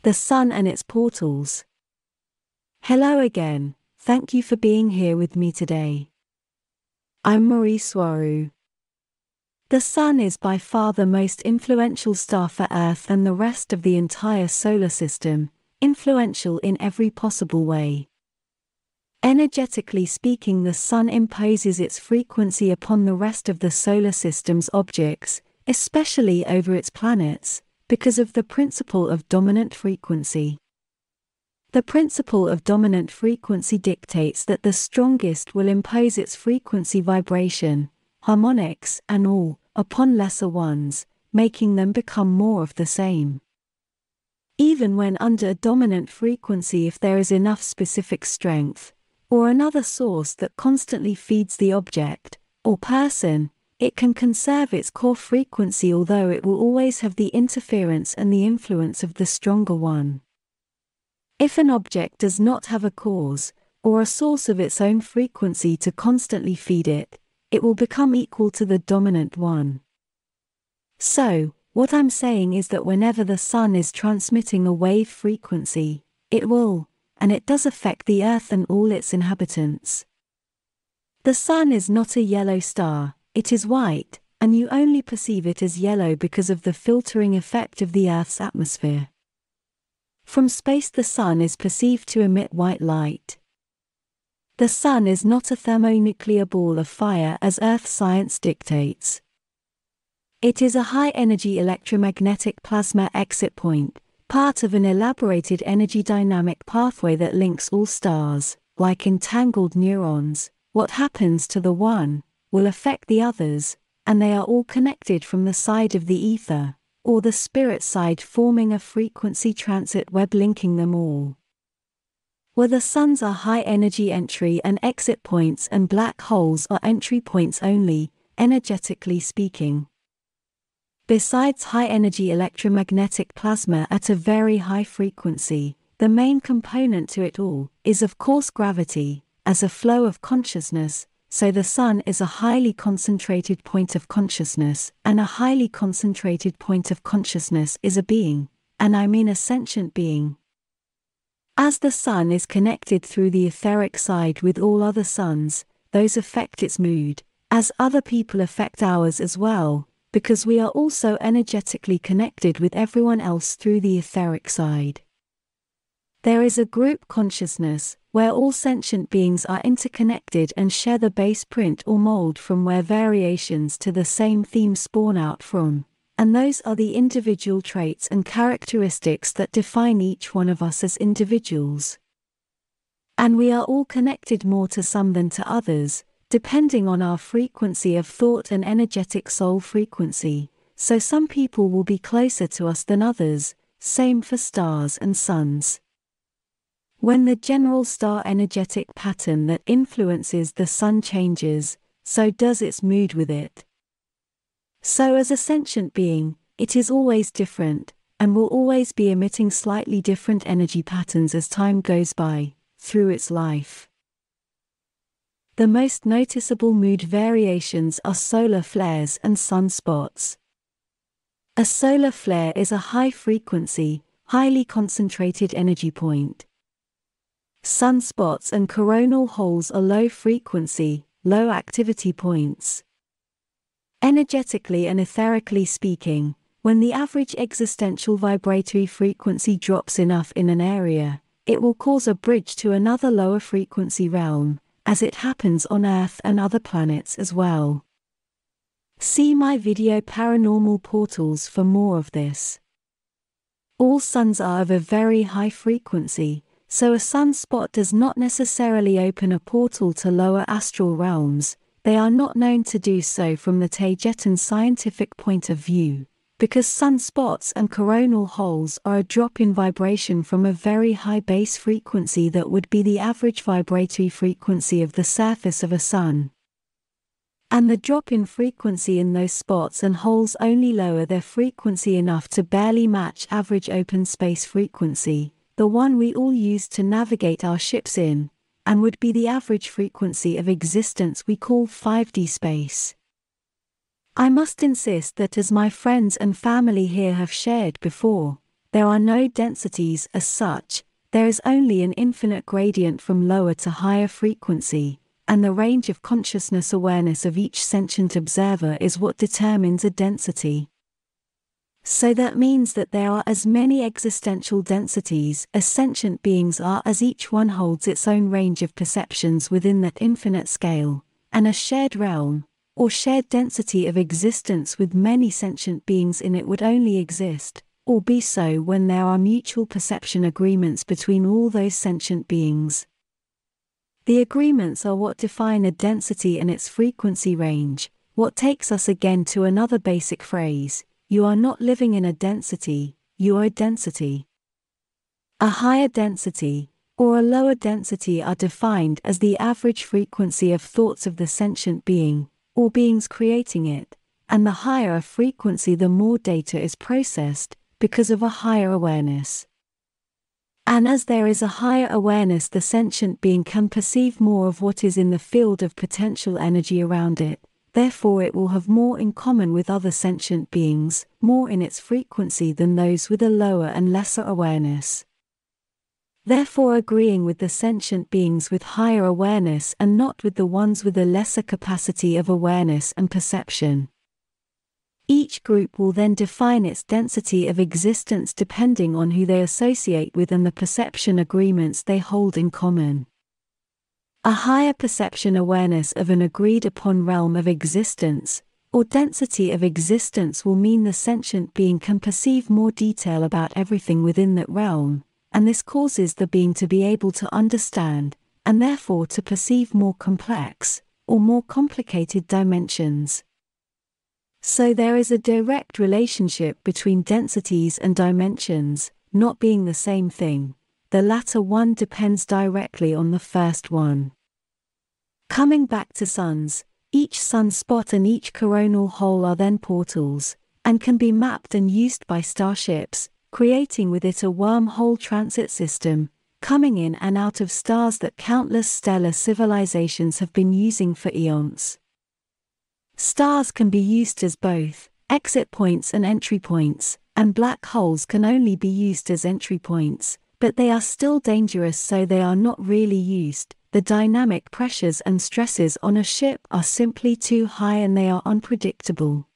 The Sun and its Portals. Hello again, thank you for being here with me today. I'm Marie Soirou. The Sun is by far the most influential star for Earth and the rest of the entire solar system, influential in every possible way. Energetically speaking, the Sun imposes its frequency upon the rest of the solar system's objects, especially over its planets, because of the principle of dominant frequency. The principle of dominant frequency dictates that the strongest will impose its frequency vibration, harmonics and all, upon lesser ones, making them become more of the same. Even when under a dominant frequency, if there is enough specific strength, or another source that constantly feeds the object, or person, it can conserve its core frequency, although it will always have the interference and the influence of the stronger one. If an object does not have a cause, or a source of its own frequency to constantly feed it, it will become equal to the dominant one. So, what I'm saying is that whenever the Sun is transmitting a wave frequency, it will, and it does affect the Earth and all its inhabitants. The Sun is not a yellow star, it is white, and you only perceive it as yellow because of the filtering effect of the Earth's atmosphere. From space, the Sun is perceived to emit white light. The Sun is not a thermonuclear ball of fire as Earth science dictates. It is a high-energy electromagnetic plasma exit point, part of an elaborated energy dynamic pathway that links all stars. Like entangled neurons, what happens to the one will affect the others, and they are all connected from the side of the ether, or the spirit side, forming a frequency transit web linking them all. Where the suns are high-energy entry and exit points and black holes are entry points only, energetically speaking. Besides high-energy electromagnetic plasma at a very high frequency, the main component to it all is of course gravity, as a flow of consciousness, so the Sun is a highly concentrated point of consciousness, and a highly concentrated point of consciousness is a being, and I mean a sentient being. As the Sun is connected through the etheric side with all other suns, those affect its mood, as other people affect ours as well, because we are also energetically connected with everyone else through the etheric side. There is a group consciousness, where all sentient beings are interconnected and share the base print or mold from where variations to the same theme spawn out from, and those are the individual traits and characteristics that define each one of us as individuals. And we are all connected more to some than to others, depending on our frequency of thought and energetic soul frequency, so some people will be closer to us than others, same for stars and suns. When the general star energetic pattern that influences the Sun changes, so does its mood with it. So as a sentient being, it is always different, and will always be emitting slightly different energy patterns as time goes by, through its life. The most noticeable mood variations are solar flares and sunspots. A solar flare is a high-frequency, highly concentrated energy point. Sunspots and coronal holes are low-frequency, low-activity points. Energetically and etherically speaking, when the average existential vibratory frequency drops enough in an area, it will cause a bridge to another lower frequency realm, as it happens on Earth and other planets as well. See my video Paranormal Portals for more of this. All suns are of a very high frequency, so a sunspot does not necessarily open a portal to lower astral realms. They are not known to do so from the Tagetan scientific point of view, because sunspots and coronal holes are a drop in vibration from a very high base frequency that would be the average vibratory frequency of the surface of a sun. And the drop in frequency in those spots and holes only lower their frequency enough to barely match average open space frequency, the one we all use to navigate our ships in, and would be the average frequency of existence we call 5D space. I must insist that, as my friends and family here have shared before, there are no densities as such, there is only an infinite gradient from lower to higher frequency, and the range of consciousness awareness of each sentient observer is what determines a density. So that means that there are as many existential densities as sentient beings are, as each one holds its own range of perceptions within that infinite scale, and a shared realm, or shared density of existence with many sentient beings in it would only exist, or be so, when there are mutual perception agreements between all those sentient beings. The agreements are what define a density and its frequency range, what takes us again to another basic phrase: you are not living in a density, you are a density. A higher density, or a lower density, are defined as the average frequency of thoughts of the sentient being, or beings creating it, and the higher a frequency, the more data is processed, because of a higher awareness. And as there is a higher awareness, the sentient being can perceive more of what is in the field of potential energy around it, therefore it will have more in common with other sentient beings, more in its frequency than those with a lower and lesser awareness. Therefore, agreeing with the sentient beings with higher awareness and not with the ones with a lesser capacity of awareness and perception. Each group will then define its density of existence depending on who they associate with and the perception agreements they hold in common. A higher perception awareness of an agreed upon realm of existence, or density of existence, will mean the sentient being can perceive more detail about everything within that realm, and this causes the being to be able to understand, and therefore to perceive more complex, or more complicated dimensions. So there is a direct relationship between densities and dimensions, not being the same thing. The latter one depends directly on the first one. Coming back to suns, each sunspot and each coronal hole are then portals, and can be mapped and used by starships, creating with it a wormhole transit system, coming in and out of stars that countless stellar civilizations have been using for eons. Stars can be used as both exit points and entry points, and black holes can only be used as entry points, but they are still dangerous, so they are not really used. The dynamic pressures and stresses on a ship are simply too high and they are unpredictable.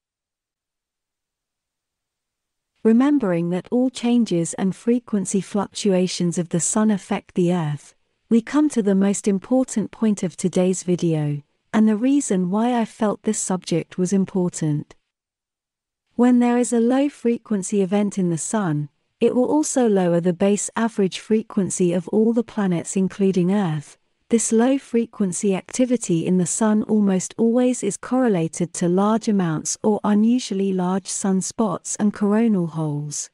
Remembering that all changes and frequency fluctuations of the Sun affect the Earth, we come to the most important point of today's video, and the reason why I felt this subject was important. When there is a low-frequency event in the Sun, it will also lower the base average frequency of all the planets including Earth. This low-frequency activity in the Sun almost always is correlated to large amounts or unusually large sunspots and coronal holes.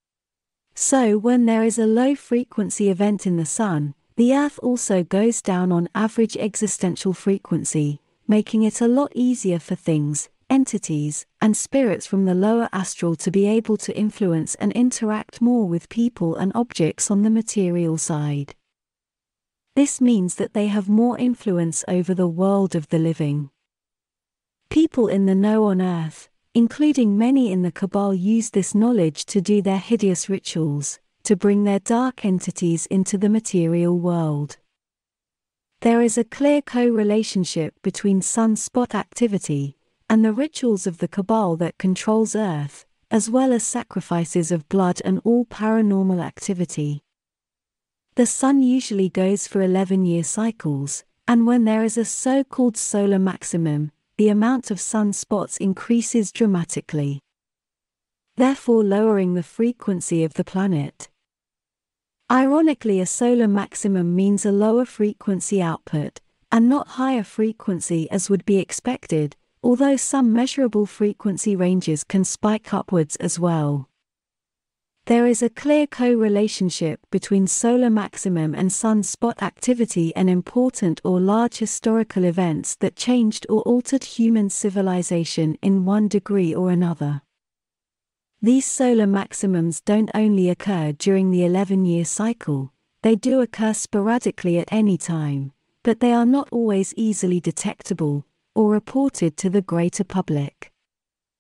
So when there is a low-frequency event in the Sun, the Earth also goes down on average existential frequency, making it a lot easier for things, entities, and spirits from the lower astral to be able to influence and interact more with people and objects on the material side. This means that they have more influence over the world of the living. People in the know on Earth, including many in the Cabal, use this knowledge to do their hideous rituals, to bring their dark entities into the material world. There is a clear co-relationship between sunspot activity and the rituals of the Cabal that controls Earth, as well as sacrifices of blood and all paranormal activity. The Sun usually goes for 11-year cycles, and when there is a so-called solar maximum, the amount of sunspots increases dramatically, therefore lowering the frequency of the planet. Ironically, a solar maximum means a lower frequency output, and not higher frequency as would be expected, although some measurable frequency ranges can spike upwards as well. There is a clear co-relationship between solar maximum and sunspot activity and important or large historical events that changed or altered human civilization in one degree or another. These solar maximums don't only occur during the 11-year cycle, they do occur sporadically at any time, but they are not always easily detectable or reported to the greater public.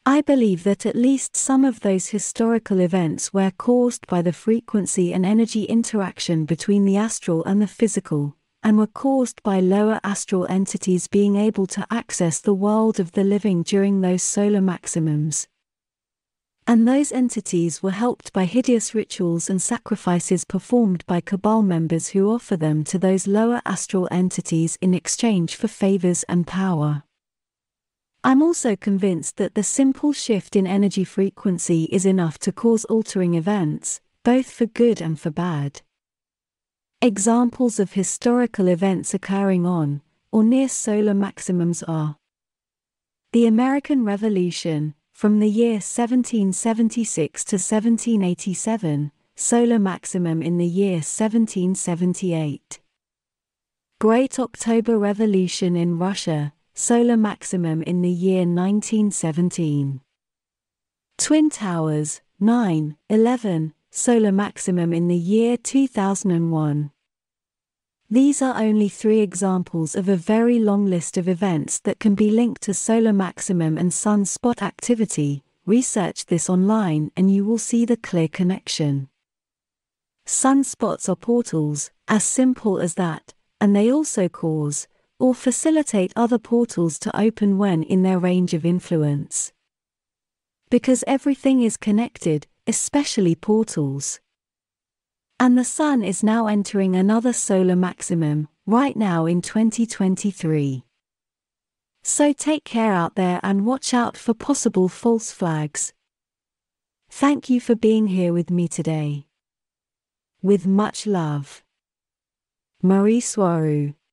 I believe that at least some of those historical events were caused by the frequency and energy interaction between the astral and the physical, and were caused by lower astral entities being able to access the world of the living during those solar maximums. And those entities were helped by hideous rituals and sacrifices performed by Cabal members who offer them to those lower astral entities in exchange for favors and power. I'm also convinced that the simple shift in energy frequency is enough to cause altering events, both for good and for bad. Examples of historical events occurring on, or near solar maximums are the American Revolution, from the year 1776 to 1787, solar maximum in the year 1778. Great October Revolution in Russia, solar maximum in the year 1917. Twin Towers, 9/11, solar maximum in the year 2001. These are only 3 examples of a very long list of events that can be linked to solar maximum and sunspot activity. Research this online and you will see the clear connection. Sunspots are portals, as simple as that, and they also cause or facilitate other portals to open when in their range of influence. Because everything is connected, especially portals. And the Sun is now entering another solar maximum, right now in 2023. So take care out there and watch out for possible false flags. Thank you for being here with me today. With much love. Marie Soirou.